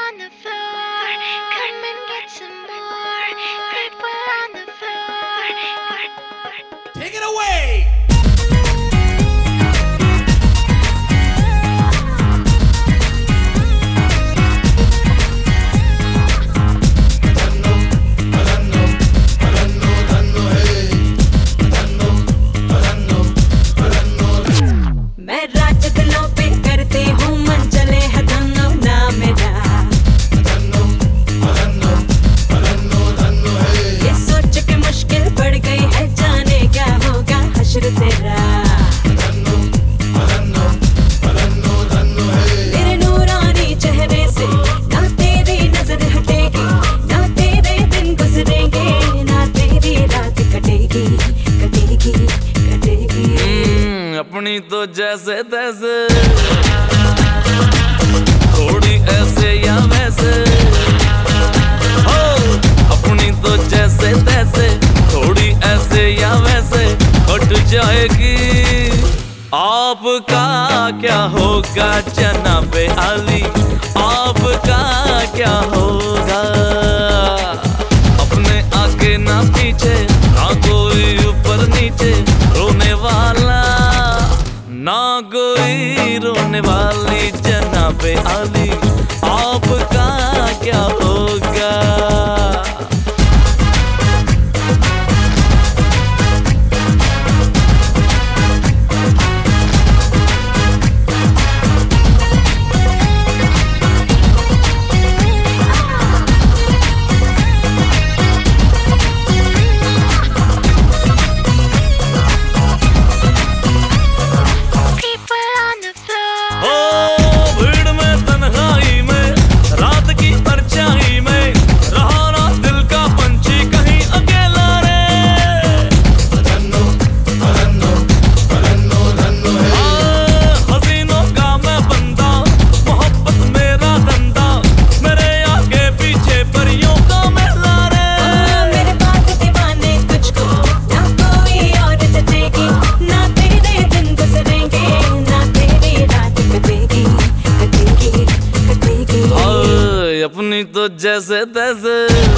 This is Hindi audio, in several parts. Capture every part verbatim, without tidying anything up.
on the floor. Come and get some more. People on the floor. Take it away. मैं राज दिलों पे करती हूँ मन चले है धन्नो ना मेरा। ये सोच के मुश्किल बढ़ गई है जाने क्या होगा हश्र तेरा। तेरे नूरानी चेहरे से ना तेरी नजर हटेगी, ना तेरे दिन गुजरेंगे, ना तेरी रात कटेगी कटेगी कटेगी। अपनी तो जैसे तैसे, थोड़ी ऐसे या वैसे हो। अपनी तो जैसे तैसे, थोड़ी ऐसे या वैसे कट जाएगी। आपका क्या होगा जनाबे आली, आपका क्या होगा। अपने आगे ना पीछे, ना कोई ऊपर नीचे, रोने वाला ना कोई रोने वाली जनाबे आली, आपका क्या होगा। People on the floor. ओ भीड़ में तन्हाई में, रात की परछाई में, रहा ना दिल का पंछी कहीं अकेला रे। आ, हसीनों का मैं बंदा, मोहब्बत मेरा धंधा, मेरे आगे पीछे परियों का मेला रे। मेरे बात दीवाने तुझको ना कोई और जचेगी, ना तेरे दिन गुजरेंगे, ना तेरी रात कटेगी कटेगी कटेगी। आए, अपनी तो जैसे तैसे,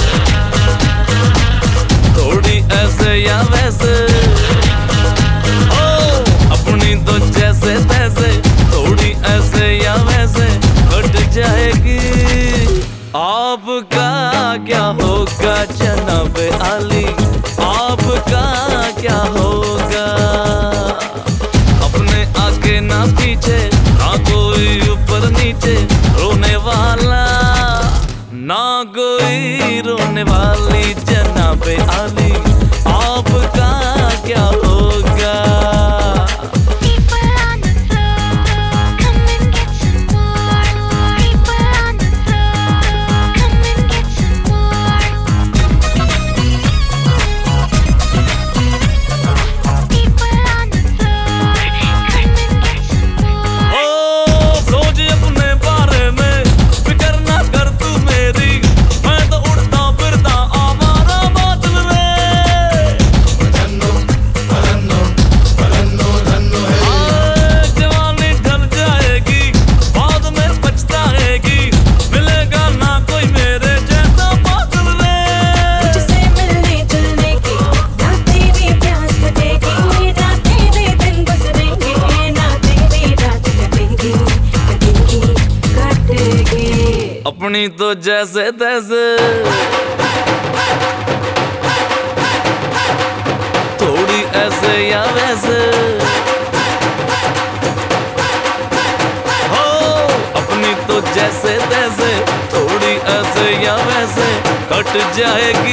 थोड़ी ऐसे या वैसे ओ। अपनी तो जैसे तैसे, थोड़ी ऐसे या वैसे कट जाएगी। आपका क्या होगा जनाबे आली, आपका क्या होगा। अपने आगे ना पीछे, ना कोई ऊपर नीचे, रोने वाला ना कोई रोने वाली जनाबे आली, आपका क्या होगा। People on the floor. Come and get some more. People on the floor. Come and get some more. People on the floor. Come and get some more. ओ सोच अपने बारे में, फिक्र ना कर तू मेरी, मैं तो उड़ता फिरता आवारा बादल रे। आए, जवानी ढल जाएगी, बाद में पछताएगी, मिलेगा ना कोई मेरे जैसा बादल रे। तुझसे मिलने जुलने की ना तेरी प्यास कटेगी, ना तेरे दिन गुजरेंगे, ना तेरी रात कटेगी कटेगी कटेगी। अपनी तो जैसे तैसे, थोड़ी ऐसे या वैसे हो। अपनी तो जैसे तैसे, थोड़ी ऐसे या वैसे कट जाएगी।